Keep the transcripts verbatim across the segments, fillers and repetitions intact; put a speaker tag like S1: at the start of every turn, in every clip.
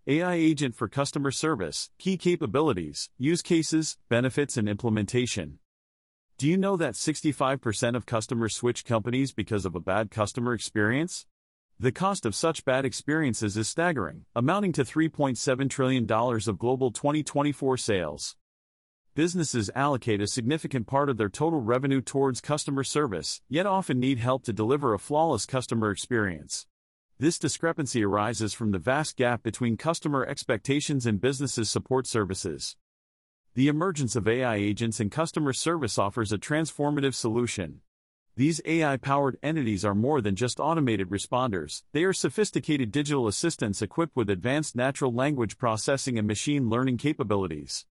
S1: A I Agent for Customer Service, Key Capabilities, Use Cases, Benefits and Implementation. Do you know that sixty-five percent of customers switch companies because of a bad customer experience? The cost of such bad experiences is staggering, amounting to three point seven trillion dollars of global twenty twenty-four sales. Businesses allocate a significant part of their total revenue towards customer service, yet often need help to deliver a flawless customer experience. This discrepancy arises from the vast gap between customer expectations and businesses' support services. The emergence of A I agents in customer service offers a transformative solution. These A I-powered entities are more than just automated responders, they are sophisticated digital assistants equipped with advanced natural language processing and machine learning capabilities.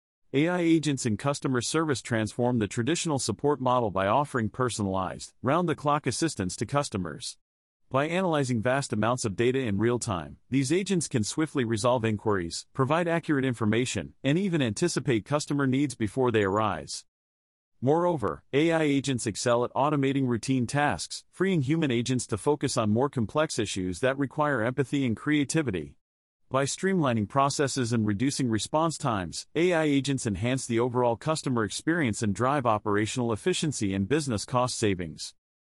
S1: A I agents in customer service transform the traditional support model by offering personalized, round-the-clock assistance to customers. By analyzing vast amounts of data in real time, these agents can swiftly resolve inquiries, provide accurate information, and even anticipate customer needs before they arise. Moreover, A I agents excel at automating routine tasks, freeing human agents to focus on more complex issues that require empathy and creativity. By streamlining processes and reducing response times, A I agents enhance the overall customer experience and drive operational efficiency and business cost savings.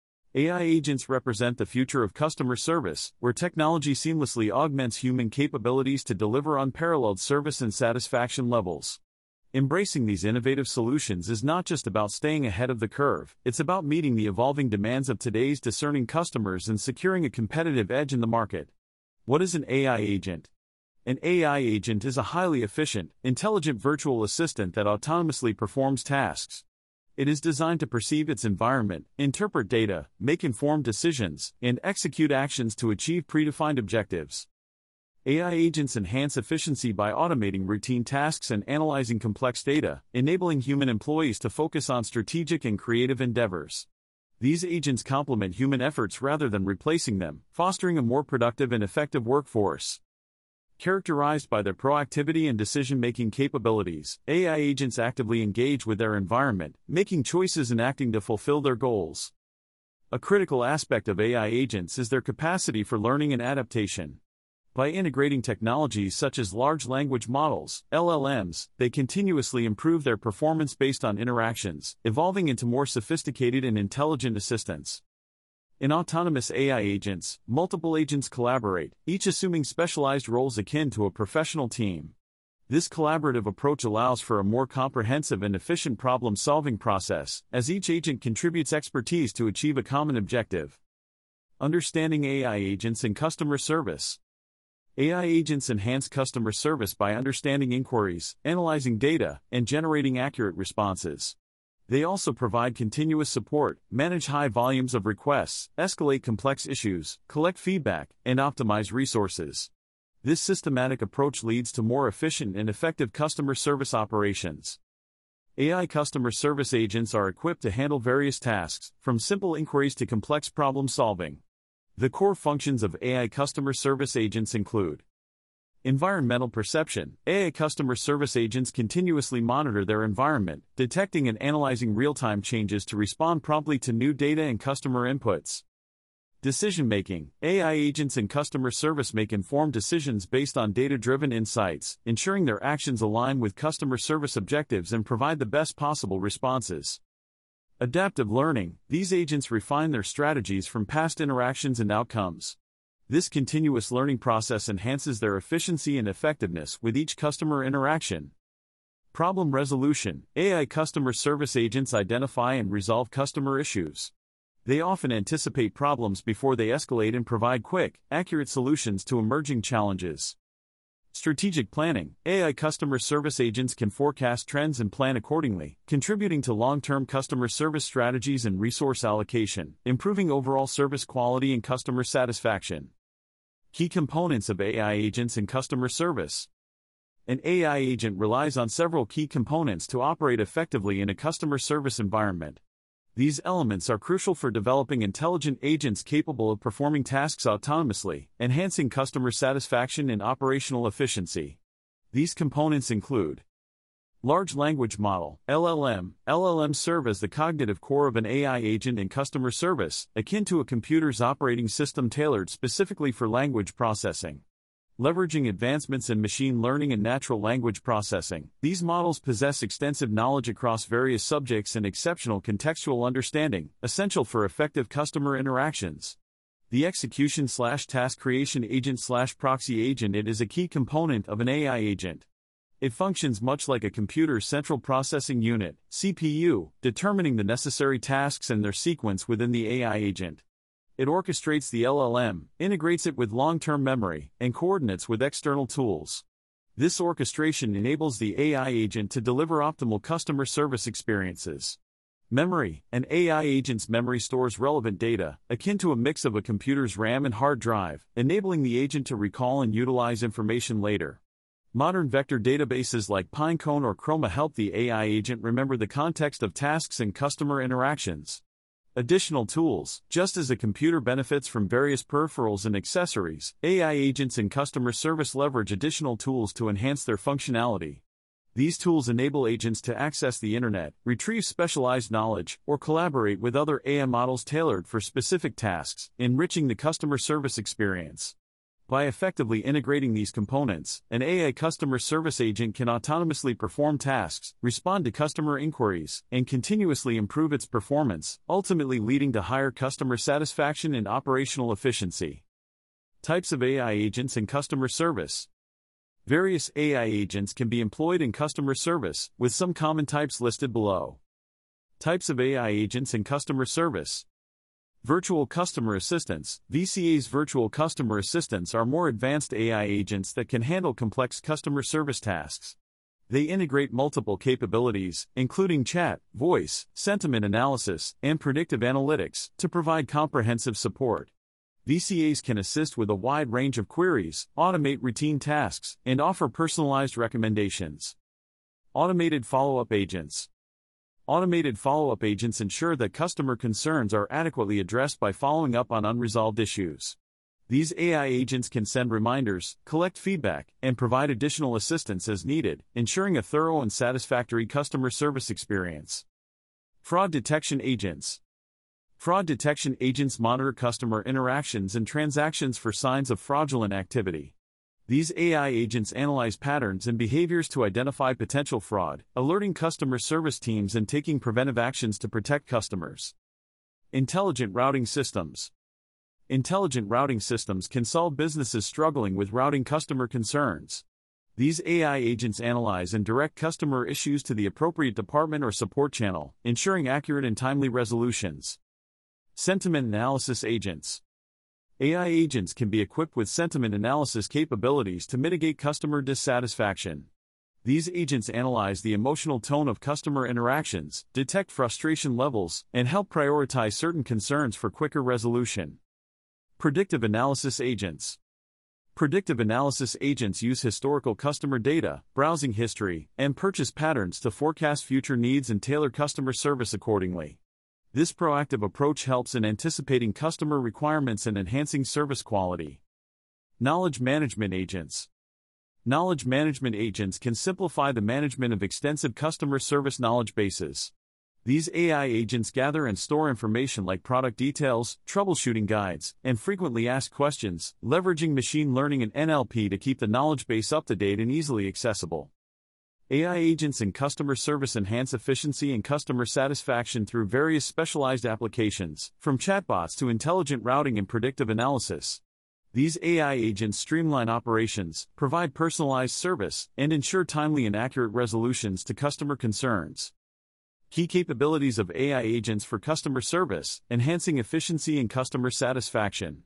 S1: A I agents represent the future of customer service, where technology seamlessly augments human capabilities to deliver unparalleled service and satisfaction levels. Embracing these innovative solutions is not just about staying ahead of the curve, it's about meeting the evolving demands of today's discerning customers and securing a competitive edge in the market. What is an A I agent? An A I agent is a highly efficient, intelligent virtual assistant that autonomously performs tasks. It is designed to perceive its environment, interpret data, make informed decisions, and execute actions to achieve predefined objectives. A I agents enhance efficiency by automating routine tasks and analyzing complex data, enabling human employees to focus on strategic and creative endeavors. These agents complement human efforts rather than replacing them, fostering a more productive and effective workforce. Characterized by their proactivity and decision-making capabilities, A I agents actively engage with their environment, making choices and acting to fulfill their goals. A critical aspect of A I agents is their capacity for learning and adaptation. By integrating technologies such as large language models, L L Ms, they continuously improve their performance based on interactions, evolving into more sophisticated and intelligent assistants. In autonomous A I agents, multiple agents collaborate, each assuming specialized roles akin to a professional team. This collaborative approach allows for a more comprehensive and efficient problem-solving process, as each agent contributes expertise to achieve a common objective. Understanding A I agents in customer service. A I agents enhance customer service by understanding inquiries, analyzing data, and generating accurate responses. They also provide continuous support, manage high volumes of requests, escalate complex issues, collect feedback, and optimize resources. This systematic approach leads to more efficient and effective customer service operations. A I customer service agents are equipped to handle various tasks, from simple inquiries to complex problem solving. The core functions of A I customer service agents include environmental perception. A I customer service agents continuously monitor their environment, detecting and analyzing real-time changes to respond promptly to new data and customer inputs. Decision-making. A I agents in customer service make informed decisions based on data-driven insights, ensuring their actions align with customer service objectives and provide the best possible responses. Adaptive learning. These agents refine their strategies from past interactions and outcomes. This continuous learning process enhances their efficiency and effectiveness with each customer interaction. Problem resolution. A I customer service agents identify and resolve customer issues. They often anticipate problems before they escalate and provide quick, accurate solutions to emerging challenges. Strategic planning. A I customer service agents can forecast trends and plan accordingly, contributing to long-term customer service strategies and resource allocation, improving overall service quality and customer satisfaction. Key components of A I agents in customer service. An A I agent relies on several key components to operate effectively in a customer service environment. These elements are crucial for developing intelligent agents capable of performing tasks autonomously, enhancing customer satisfaction and operational efficiency. These components include large language model, L L M. L L Ms serve as the cognitive core of an A I agent in customer service, akin to a computer's operating system tailored specifically for language processing. Leveraging advancements in machine learning and natural language processing, these models possess extensive knowledge across various subjects and exceptional contextual understanding, essential for effective customer interactions. The execution-slash-task creation agent-slash-proxy agent it is a key component of an A I agent. It functions much like a computer's central processing unit, C P U, determining the necessary tasks and their sequence within the A I agent. It orchestrates the L L M, integrates it with long-term memory, and coordinates with external tools. This orchestration enables the A I agent to deliver optimal customer service experiences. Memory: an A I agent's memory stores relevant data, akin to a mix of a computer's RAM and hard drive, enabling the agent to recall and utilize information later. Modern vector databases like Pinecone or Chroma help the A I agent remember the context of tasks and customer interactions. Additional tools: just as a computer benefits from various peripherals and accessories, A I agents in customer service leverage additional tools to enhance their functionality. These tools enable agents to access the internet, retrieve specialized knowledge, or collaborate with other A I models tailored for specific tasks, enriching the customer service experience. By effectively integrating these components, an A I customer service agent can autonomously perform tasks, respond to customer inquiries, and continuously improve its performance, ultimately leading to higher customer satisfaction and operational efficiency. Types of A I agents in customer service. Various A I agents can be employed in customer service, with some common types listed below. Types of A I agents in customer service. Virtual Customer Assistants. V C As. Virtual customer assistants are more advanced A I agents that can handle complex customer service tasks. They integrate multiple capabilities, including chat, voice, sentiment analysis, and predictive analytics, to provide comprehensive support. V C As can assist with a wide range of queries, automate routine tasks, and offer personalized recommendations. Automated follow-up agents. Automated follow-up agents ensure that customer concerns are adequately addressed by following up on unresolved issues. These A I agents can send reminders, collect feedback, and provide additional assistance as needed, ensuring a thorough and satisfactory customer service experience. Fraud detection agents. Fraud detection agents monitor customer interactions and transactions for signs of fraudulent activity. These A I agents analyze patterns and behaviors to identify potential fraud, alerting customer service teams and taking preventive actions to protect customers. Intelligent routing systems. Intelligent routing systems can solve businesses struggling with routing customer concerns. These A I agents analyze and direct customer issues to the appropriate department or support channel, ensuring accurate and timely resolutions. Sentiment analysis agents. A I agents can be equipped with sentiment analysis capabilities to mitigate customer dissatisfaction. These agents analyze the emotional tone of customer interactions, detect frustration levels, and help prioritize certain concerns for quicker resolution. Predictive analysis agents. Predictive analysis agents use historical customer data, browsing history, and purchase patterns to forecast future needs and tailor customer service accordingly. This proactive approach helps in anticipating customer requirements and enhancing service quality. Knowledge management agents. Knowledge management agents can simplify the management of extensive customer service knowledge bases. These A I agents gather and store information like product details, troubleshooting guides, and frequently asked questions, leveraging machine learning and N L P to keep the knowledge base up to date and easily accessible. A I agents in customer service enhance efficiency and customer satisfaction through various specialized applications, from chatbots to intelligent routing and predictive analysis. These A I agents streamline operations, provide personalized service, and ensure timely and accurate resolutions to customer concerns. Key capabilities of A I agents for customer service: enhancing efficiency and customer satisfaction.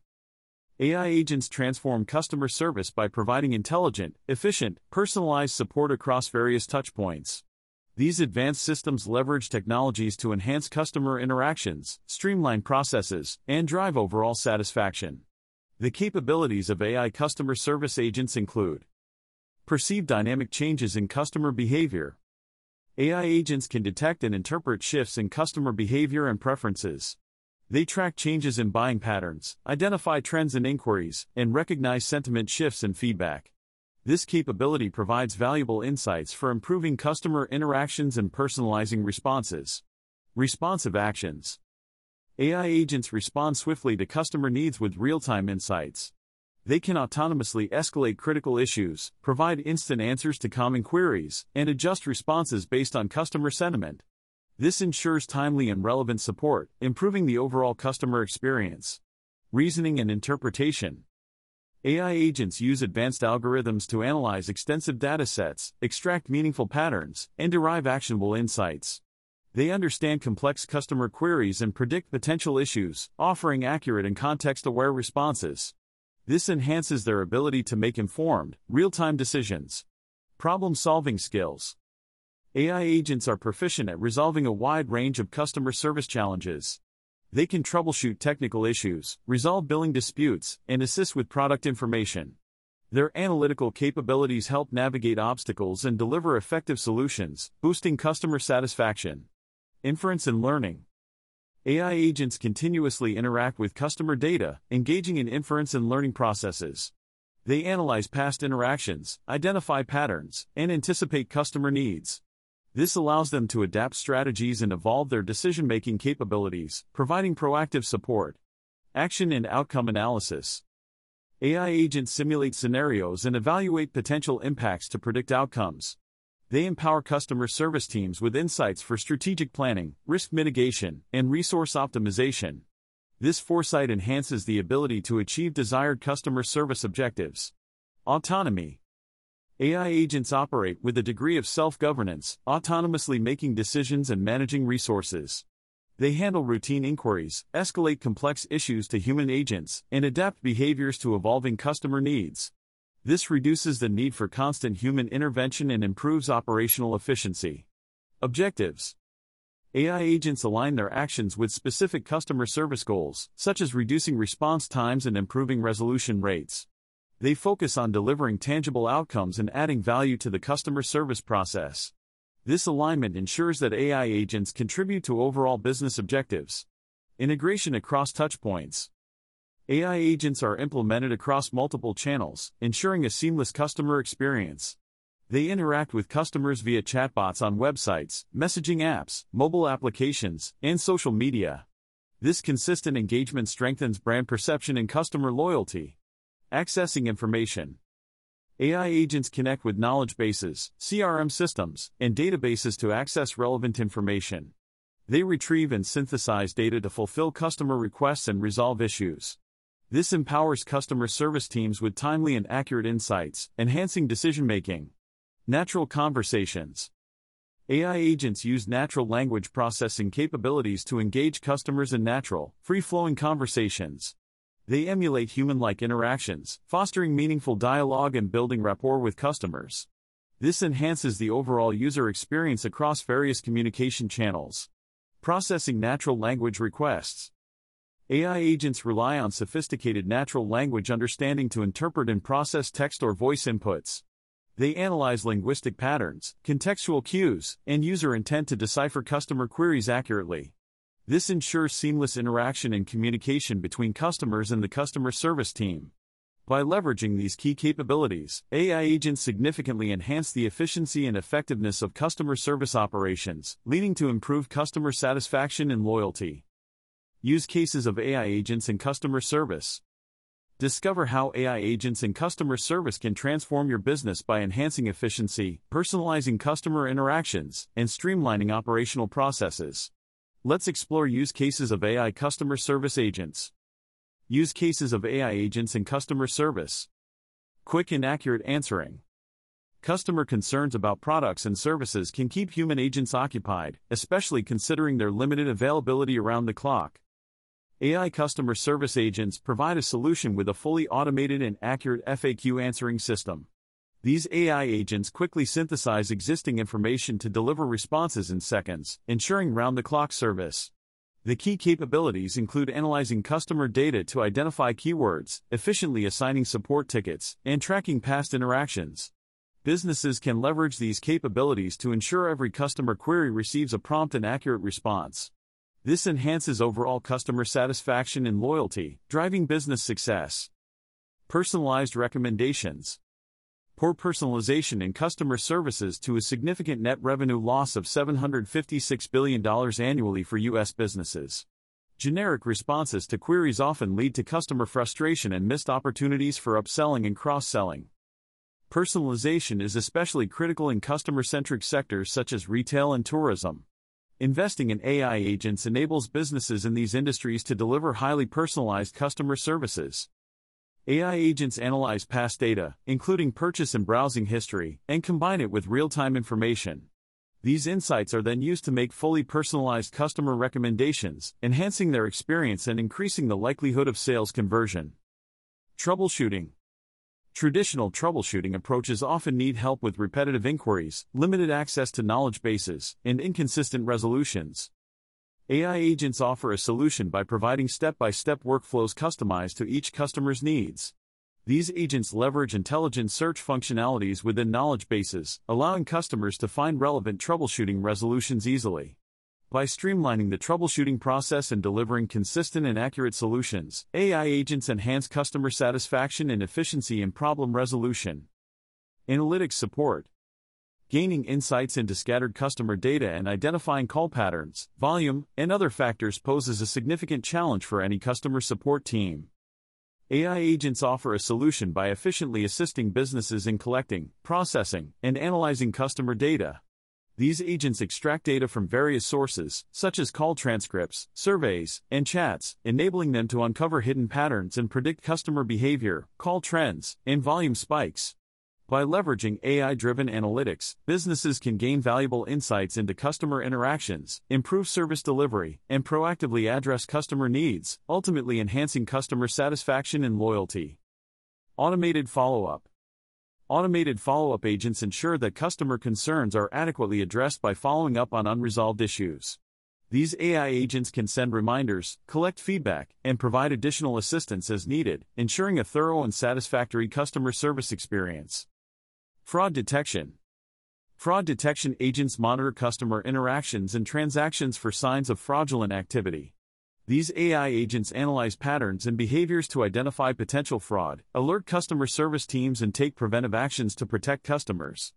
S1: A I agents transform customer service by providing intelligent, efficient, personalized support across various touchpoints. These advanced systems leverage technologies to enhance customer interactions, streamline processes, and drive overall satisfaction. The capabilities of A I customer service agents include: perceive dynamic changes in customer behavior. A I agents can detect and interpret shifts in customer behavior and preferences. They track changes in buying patterns, identify trends in inquiries, and recognize sentiment shifts and feedback. This capability provides valuable insights for improving customer interactions and personalizing responses. Responsive actions. A I agents respond swiftly to customer needs with real-time insights. They can autonomously escalate critical issues, provide instant answers to common queries, and adjust responses based on customer sentiment. This ensures timely and relevant support, improving the overall customer experience. Reasoning and interpretation. A I agents use advanced algorithms to analyze extensive datasets, extract meaningful patterns, and derive actionable insights. They understand complex customer queries and predict potential issues, offering accurate and context-aware responses. This enhances their ability to make informed, real-time decisions. Problem-solving skills. A I agents are proficient at resolving a wide range of customer service challenges. They can troubleshoot technical issues, resolve billing disputes, and assist with product information. Their analytical capabilities help navigate obstacles and deliver effective solutions, boosting customer satisfaction. Inference and learning. A I agents continuously interact with customer data, engaging in inference and learning processes. They analyze past interactions, identify patterns, and anticipate customer needs. This allows them to adapt strategies and evolve their decision-making capabilities, providing proactive support. Action and outcome analysis. A I agents simulate scenarios and evaluate potential impacts to predict outcomes. They empower customer service teams with insights for strategic planning, risk mitigation, and resource optimization. This foresight enhances the ability to achieve desired customer service objectives. Autonomy. A I agents operate with a degree of self-governance, autonomously making decisions and managing resources. They handle routine inquiries, escalate complex issues to human agents, and adapt behaviors to evolving customer needs. This reduces the need for constant human intervention and improves operational efficiency. Objectives. A I agents align their actions with specific customer service goals, such as reducing response times and improving resolution rates. They focus on delivering tangible outcomes and adding value to the customer service process. This alignment ensures that A I agents contribute to overall business objectives. Integration across touchpoints. A I agents are implemented across multiple channels, ensuring a seamless customer experience. They interact with customers via chatbots on websites, messaging apps, mobile applications, and social media. This consistent engagement strengthens brand perception and customer loyalty. Accessing information. A I agents connect with knowledge bases, C R M systems, and databases to access relevant information. They retrieve and synthesize data to fulfill customer requests and resolve issues. This empowers customer service teams with timely and accurate insights, enhancing decision-making. Natural conversations. A I agents use natural language processing capabilities to engage customers in natural, free-flowing conversations. They emulate human-like interactions, fostering meaningful dialogue and building rapport with customers. This enhances the overall user experience across various communication channels. Processing natural language requests. A I agents rely on sophisticated natural language understanding to interpret and process text or voice inputs. They analyze linguistic patterns, contextual cues, and user intent to decipher customer queries accurately. This ensures seamless interaction and communication between customers and the customer service team. By leveraging these key capabilities, A I agents significantly enhance the efficiency and effectiveness of customer service operations, leading to improved customer satisfaction and loyalty. Use cases of A I agents in customer service. Discover how A I agents in customer service can transform your business by enhancing efficiency, personalizing customer interactions, and streamlining operational processes. Let's explore use cases of A I customer service agents. Use cases of A I agents in customer service. Quick and accurate answering. Customer concerns about products and services can keep human agents occupied, especially considering their limited availability around the clock. A I customer service agents provide a solution with a fully automated and accurate F A Q answering system. These A I agents quickly synthesize existing information to deliver responses in seconds, ensuring round-the-clock service. The key capabilities include analyzing customer data to identify keywords, efficiently assigning support tickets, and tracking past interactions. Businesses can leverage these capabilities to ensure every customer query receives a prompt and accurate response. This enhances overall customer satisfaction and loyalty, driving business success. Personalized recommendations. Poor personalization in customer services to a significant net revenue loss of seven hundred fifty-six billion dollars annually for U S businesses. Generic responses to queries often lead to customer frustration and missed opportunities for upselling and cross-selling. Personalization is especially critical in customer-centric sectors such as retail and tourism. Investing in A I agents enables businesses in these industries to deliver highly personalized customer services. A I agents analyze past data, including purchase and browsing history, and combine it with real-time information. These insights are then used to make fully personalized customer recommendations, enhancing their experience and increasing the likelihood of sales conversion. Troubleshooting. Traditional troubleshooting approaches often need help with repetitive inquiries, limited access to knowledge bases, and inconsistent resolutions. A I agents offer a solution by providing step-by-step workflows customized to each customer's needs. These agents leverage intelligent search functionalities within knowledge bases, allowing customers to find relevant troubleshooting resolutions easily. By streamlining the troubleshooting process and delivering consistent and accurate solutions, A I agents enhance customer satisfaction and efficiency in problem resolution. Analytics support. Gaining insights into scattered customer data and identifying call patterns, volume, and other factors poses a significant challenge for any customer support team. A I agents offer a solution by efficiently assisting businesses in collecting, processing, and analyzing customer data. These agents extract data from various sources, such as call transcripts, surveys, and chats, enabling them to uncover hidden patterns and predict customer behavior, call trends, and volume spikes. By leveraging A I-driven analytics, businesses can gain valuable insights into customer interactions, improve service delivery, and proactively address customer needs, ultimately enhancing customer satisfaction and loyalty. Automated follow-up. Automated follow-up agents ensure that customer concerns are adequately addressed by following up on unresolved issues. These A I agents can send reminders, collect feedback, and provide additional assistance as needed, ensuring a thorough and satisfactory customer service experience. Fraud detection. Fraud detection agents monitor customer interactions and transactions for signs of fraudulent activity. These A I agents analyze patterns and behaviors to identify potential fraud, alert customer service teams, and take preventive actions to protect customers.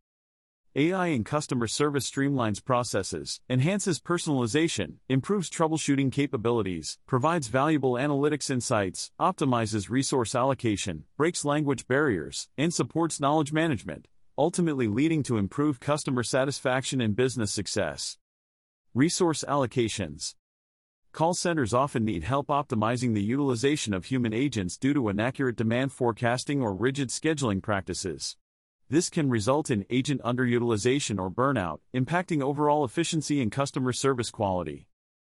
S1: A I in customer service streamlines processes, enhances personalization, improves troubleshooting capabilities, provides valuable analytics insights, optimizes resource allocation, breaks language barriers, and supports knowledge management, ultimately leading to improved customer satisfaction and business success. Resource allocations. Call centers often need help optimizing the utilization of human agents due to inaccurate demand forecasting or rigid scheduling practices. This can result in agent underutilization or burnout, impacting overall efficiency and customer service quality.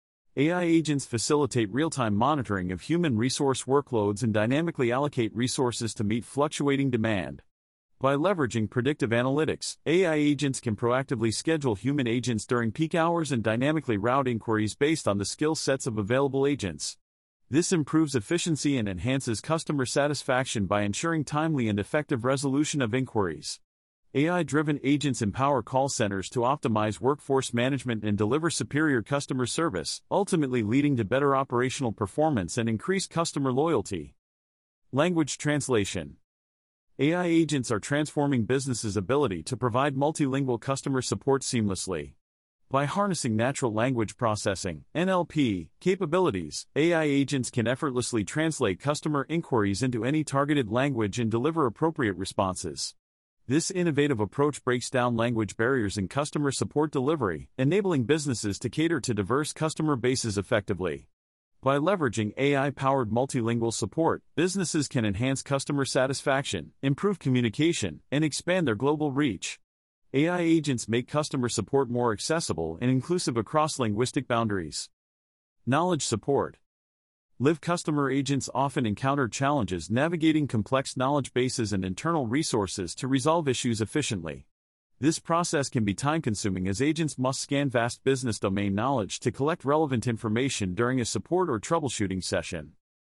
S1: A I agents facilitate real-time monitoring of human resource workloads and dynamically allocate resources to meet fluctuating demand. By leveraging predictive analytics, A I agents can proactively schedule human agents during peak hours and dynamically route inquiries based on the skill sets of available agents. This improves efficiency and enhances customer satisfaction by ensuring timely and effective resolution of inquiries. A I-driven agents empower call centers to optimize workforce management and deliver superior customer service, ultimately leading to better operational performance and increased customer loyalty. Language translation. A I agents are transforming businesses' ability to provide multilingual customer support seamlessly. By harnessing natural language processing (N L P) capabilities, A I agents can effortlessly translate customer inquiries into any targeted language and deliver appropriate responses. This innovative approach breaks down language barriers in customer support delivery, enabling businesses to cater to diverse customer bases effectively. By leveraging A I-powered multilingual support, businesses can enhance customer satisfaction, improve communication, and expand their global reach. A I agents make customer support more accessible and inclusive across linguistic boundaries. Knowledge support. Live customer agents often encounter challenges navigating complex knowledge bases and internal resources to resolve issues efficiently. This process can be time-consuming as agents must scan vast business domain knowledge to collect relevant information during a support or troubleshooting session.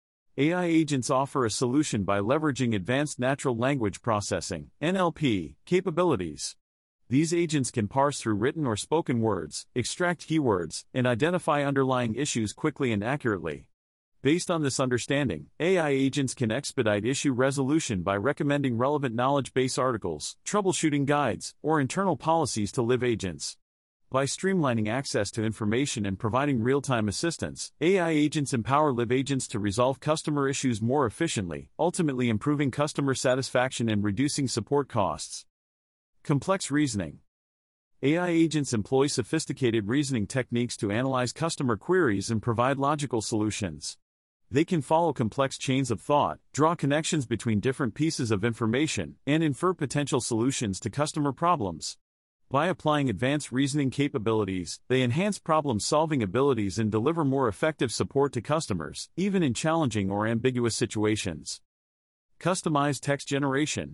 S1: A I agents offer a solution by leveraging advanced natural language processing (N L P) capabilities. These agents can parse through written or spoken words, extract keywords, and identify underlying issues quickly and accurately. Based on this understanding, A I agents can expedite issue resolution by recommending relevant knowledge base articles, troubleshooting guides, or internal policies to live agents. By streamlining access to information and providing real-time assistance, A I agents empower live agents to resolve customer issues more efficiently, ultimately improving customer satisfaction and reducing support costs. Complex reasoning. A I agents employ sophisticated reasoning techniques to analyze customer queries and provide logical solutions. They can follow complex chains of thought, draw connections between different pieces of information, and infer potential solutions to customer problems. By applying advanced reasoning capabilities, they enhance problem-solving abilities and deliver more effective support to customers, even in challenging or ambiguous situations. Customized text generation.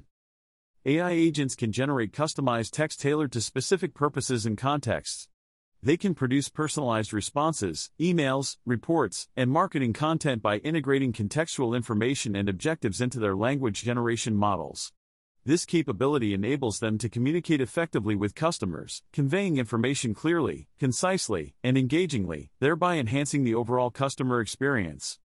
S1: A I agents can generate customized text tailored to specific purposes and contexts. They can produce personalized responses, emails, reports, and marketing content by integrating contextual information and objectives into their language generation models. This capability enables them to communicate effectively with customers, conveying information clearly, concisely, and engagingly, thereby enhancing the overall customer experience.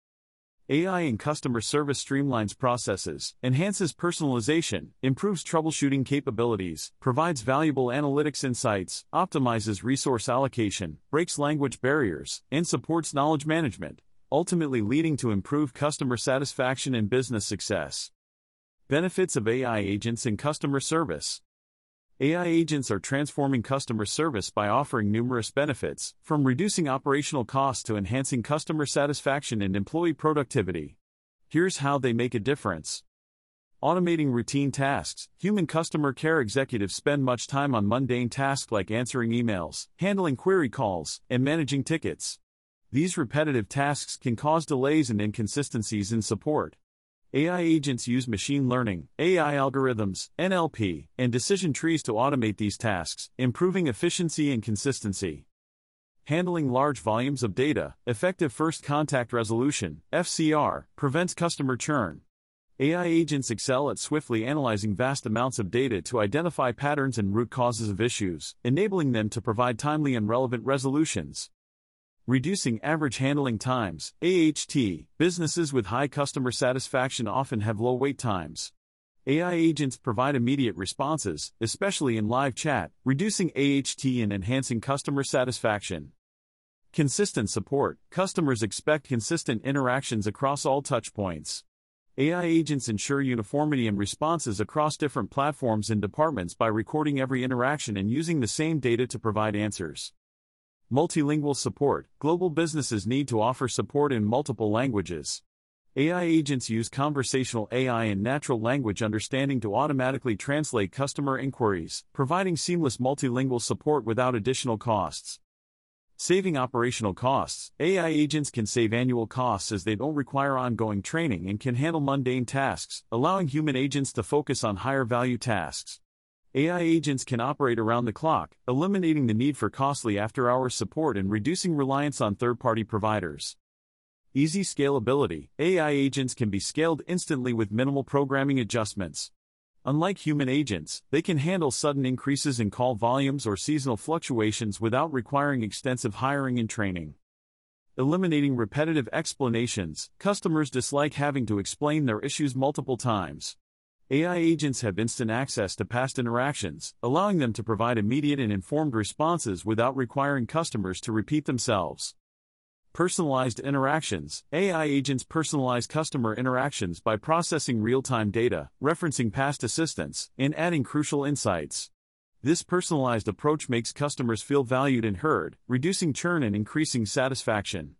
S1: A I in customer service streamlines processes, enhances personalization, improves troubleshooting capabilities, provides valuable analytics insights, optimizes resource allocation, breaks language barriers, and supports knowledge management, ultimately leading to improved customer satisfaction and business success. Benefits of A I agents in customer service. A I agents are transforming customer service by offering numerous benefits, from reducing operational costs to enhancing customer satisfaction and employee productivity. Here's how they make a difference. Automating routine tasks. Human customer care executives spend much time on mundane tasks like answering emails, handling query calls, and managing tickets. These repetitive tasks can cause delays and inconsistencies in support. A I agents use machine learning, A I algorithms, N L P, and decision trees to automate these tasks, improving efficiency and consistency. Handling large volumes of data. Effective first contact resolution, F C R, prevents customer churn. A I agents excel at swiftly analyzing vast amounts of data to identify patterns and root causes of issues, enabling them to provide timely and relevant resolutions. Reducing average handling times, A H T. Businesses with high customer satisfaction often have low wait times. A I agents provide immediate responses, especially in live chat, reducing A H T and enhancing customer satisfaction. Consistent support. Customers expect consistent interactions across all touchpoints. A I agents ensure uniformity in responses across different platforms and departments by recording every interaction and using the same data to provide answers. Multilingual support. Global businesses need to offer support in multiple languages. A I agents use conversational A I and natural language understanding to automatically translate customer inquiries, providing seamless multilingual support without additional costs. Saving operational costs. A I agents can save annual costs as they don't require ongoing training and can handle mundane tasks, allowing human agents to focus on higher value tasks. A I agents can operate around the clock, eliminating the need for costly after-hours support and reducing reliance on third-party providers. Easy scalability. A I agents can be scaled instantly with minimal programming adjustments. Unlike human agents, they can handle sudden increases in call volumes or seasonal fluctuations without requiring extensive hiring and training. Eliminating repetitive explanations. Customers dislike having to explain their issues multiple times. A I agents have instant access to past interactions, allowing them to provide immediate and informed responses without requiring customers to repeat themselves. Personalized interactions. A I agents personalize customer interactions by processing real-time data, referencing past assistance, and adding crucial insights. This personalized approach makes customers feel valued and heard, reducing churn and increasing satisfaction.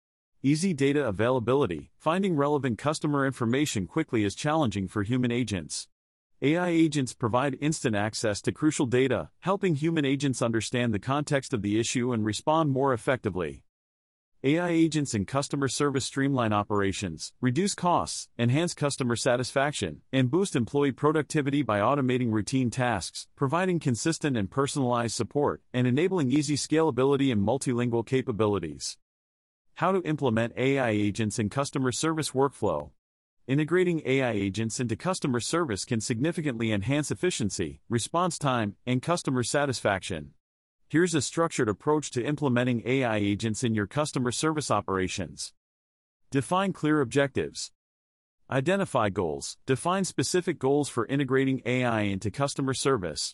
S1: Easy data availability. Finding relevant customer information quickly is challenging for human agents. A I agents provide instant access to crucial data, helping human agents understand the context of the issue and respond more effectively. A I agents in customer service streamline operations, reduce costs, enhance customer satisfaction, and boost employee productivity by automating routine tasks, providing consistent and personalized support, and enabling easy scalability and multilingual capabilities. How to implement A I agents in customer service workflow. Integrating A I agents into customer service can significantly enhance efficiency, response time, and customer satisfaction. Here's a structured approach to implementing A I agents in your customer service operations. Define clear objectives. Identify goals. Define specific goals for integrating A I into customer service.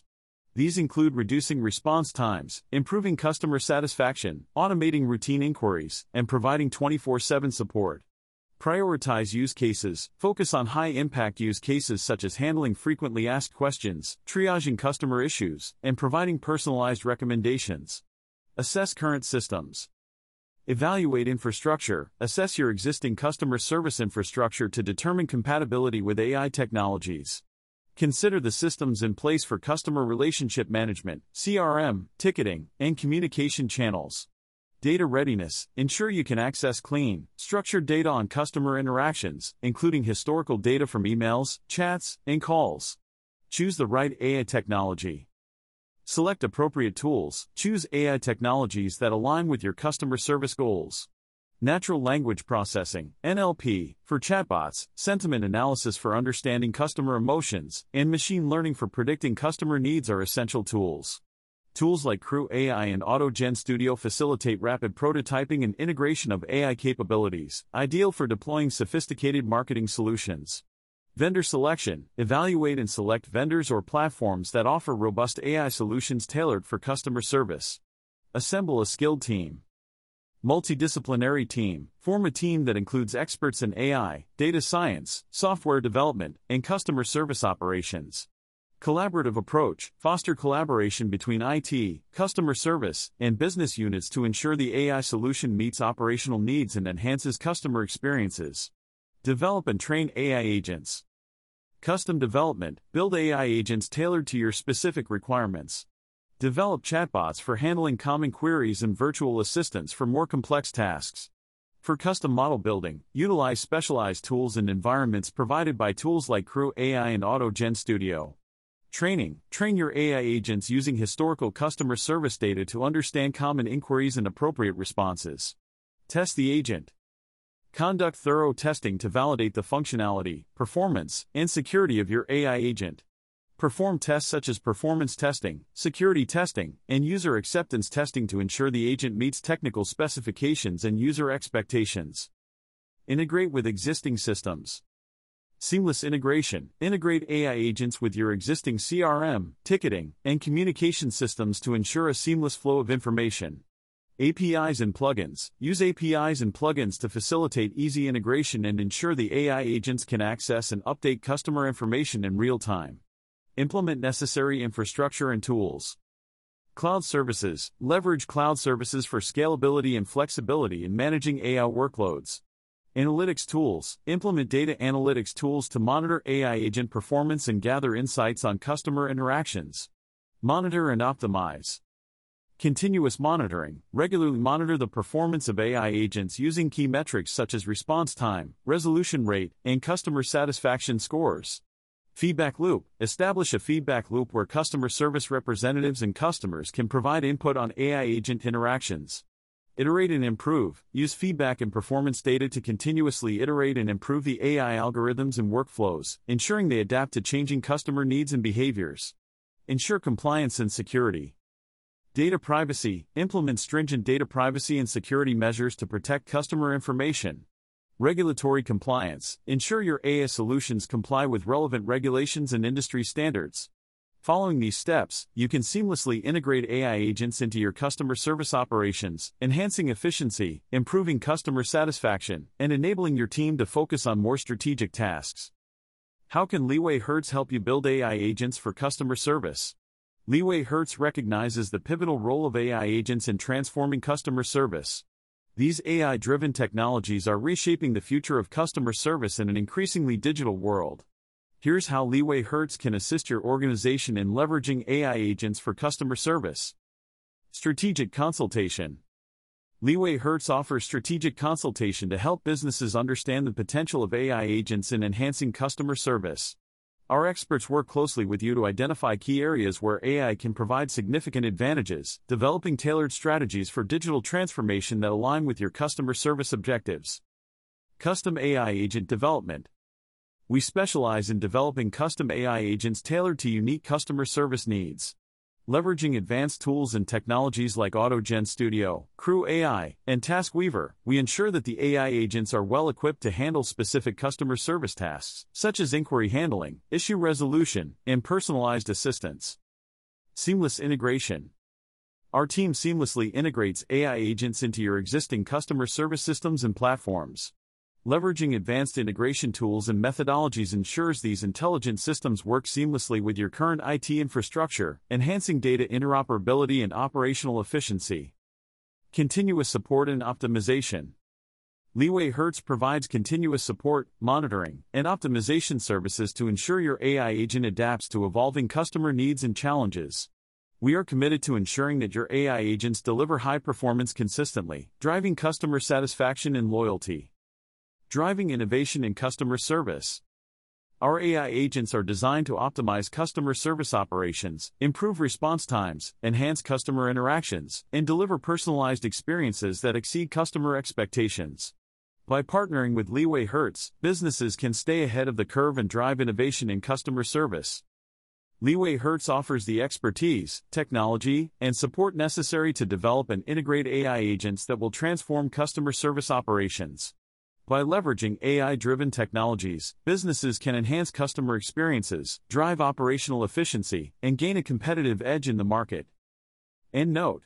S1: These include reducing response times, improving customer satisfaction, automating routine inquiries, and providing twenty-four seven support. Prioritize use cases. Focus on high-impact use cases such as handling frequently asked questions, triaging customer issues, and providing personalized recommendations. Assess current systems. Evaluate infrastructure. Assess your existing customer service infrastructure to determine compatibility with A I technologies. Consider the systems in place for customer relationship management, C R M, ticketing, and communication channels. Data readiness. Ensure you can access clean, structured data on customer interactions, including historical data from emails, chats, and calls. Choose the right A I technology. Select appropriate tools. Choose A I technologies that align with your customer service goals. Natural language processing, N L P, for chatbots, sentiment analysis for understanding customer emotions, and machine learning for predicting customer needs are essential tools. Tools like Crew A I and AutoGen Studio facilitate rapid prototyping and integration of A I capabilities, ideal for deploying sophisticated marketing solutions. Vendor selection. Evaluate and select vendors or platforms that offer robust A I solutions tailored for customer service. Assemble a skilled team. Multidisciplinary team. Form a team that includes experts in A I, data science, software development, and customer service operations. Collaborative approach. Foster collaboration between I T, customer service, and business units to ensure the A I solution meets operational needs and enhances customer experiences. Develop and train A I agents. Custom development. Build A I agents tailored to your specific requirements. Develop chatbots for handling common queries and virtual assistants for more complex tasks. For custom model building, utilize specialized tools and environments provided by tools like Crew A I and AutoGen Studio. Training. Train your A I agents using historical customer service data to understand common inquiries and appropriate responses. Test the agent. Conduct thorough testing to validate the functionality, performance, and security of your A I agent. Perform tests such as performance testing, security testing, and user acceptance testing to ensure the agent meets technical specifications and user expectations. Integrate with existing systems. Seamless integration. Integrate A I agents with your existing C R M, ticketing, and communication systems to ensure a seamless flow of information. A P Is and plugins. Use A P Is and plugins to facilitate easy integration and ensure the A I agents can access and update customer information in real time. Implement necessary infrastructure and tools. Cloud services. Leverage cloud services for scalability and flexibility in managing A I workloads. Analytics tools. Implement data analytics tools to monitor A I agent performance and gather insights on customer interactions. Monitor and optimize. Continuous monitoring. Regularly monitor the performance of A I agents using key metrics such as response time, resolution rate, and customer satisfaction scores. Feedback loop. Establish a feedback loop where customer service representatives and customers can provide input on A I agent interactions. Iterate and improve. Use feedback and performance data to continuously iterate and improve the A I algorithms and workflows, ensuring they adapt to changing customer needs and behaviors. Ensure compliance and security. Data privacy. Implement stringent data privacy and security measures to protect customer information. Regulatory compliance. Ensure your A I solutions comply with relevant regulations and industry standards. Following these steps, you can seamlessly integrate A I agents into your customer service operations, enhancing efficiency, improving customer satisfaction, and enabling your team to focus on more strategic tasks. How can LeewayHertz help you build A I agents for customer service? LeewayHertz recognizes the pivotal role of A I agents in transforming customer service. These A I-driven technologies are reshaping the future of customer service in an increasingly digital world. Here's how LeewayHertz can assist your organization in leveraging A I agents for customer service. Strategic consultation. LeewayHertz offers strategic consultation to help businesses understand the potential of A I agents in enhancing customer service. Our experts work closely with you to identify key areas where A I can provide significant advantages, developing tailored strategies for digital transformation that align with your customer service objectives. Custom A I agent development. We specialize in developing custom A I agents tailored to unique customer service needs. Leveraging advanced tools and technologies like AutoGen Studio, Crew A I, and TaskWeaver, we ensure that the A I agents are well equipped to handle specific customer service tasks, such as inquiry handling, issue resolution, and personalized assistance. Seamless integration. Our team seamlessly integrates A I agents into your existing customer service systems and platforms. Leveraging advanced integration tools and methodologies ensures these intelligent systems work seamlessly with your current I T infrastructure, enhancing data interoperability and operational efficiency. Continuous support and optimization. LeewayHertz provides continuous support, monitoring, and optimization services to ensure your A I agent adapts to evolving customer needs and challenges. We are committed to ensuring that your A I agents deliver high performance consistently, driving customer satisfaction and loyalty. Driving innovation in customer service. Our A I agents are designed to optimize customer service operations, improve response times, enhance customer interactions, and deliver personalized experiences that exceed customer expectations. By partnering with LeewayHertz, businesses can stay ahead of the curve and drive innovation in customer service. LeewayHertz offers the expertise, technology, and support necessary to develop and integrate A I agents that will transform customer service operations. By leveraging A I-driven technologies, businesses can enhance customer experiences, drive operational efficiency, and gain a competitive edge in the market. End note: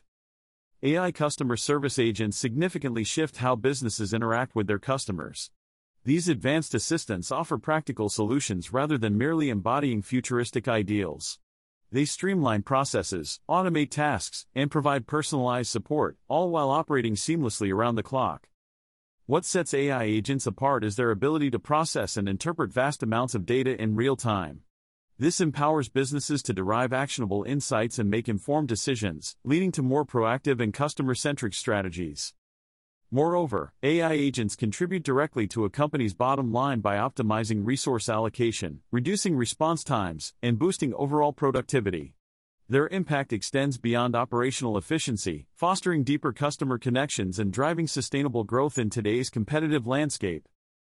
S1: A I customer service agents significantly shift how businesses interact with their customers. These advanced assistants offer practical solutions rather than merely embodying futuristic ideals. They streamline processes, automate tasks, and provide personalized support, all while operating seamlessly around the clock. What sets A I agents apart is their ability to process and interpret vast amounts of data in real time. This empowers businesses to derive actionable insights and make informed decisions, leading to more proactive and customer-centric strategies. Moreover, A I agents contribute directly to a company's bottom line by optimizing resource allocation, reducing response times, and boosting overall productivity. Their impact extends beyond operational efficiency, fostering deeper customer connections and driving sustainable growth in today's competitive landscape.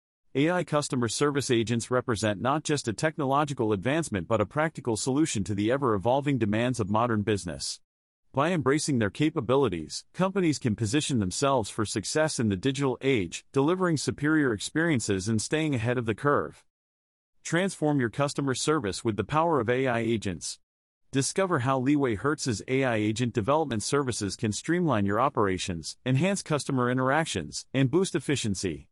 S1: A I customer service agents represent not just a technological advancement but a practical solution to the ever-evolving demands of modern business. By embracing their capabilities, companies can position themselves for success in the digital age, delivering superior experiences and staying ahead of the curve. Transform your customer service with the power of A I agents. Discover how LeewayHertz's A I agent development services can streamline your operations, enhance customer interactions, and boost efficiency.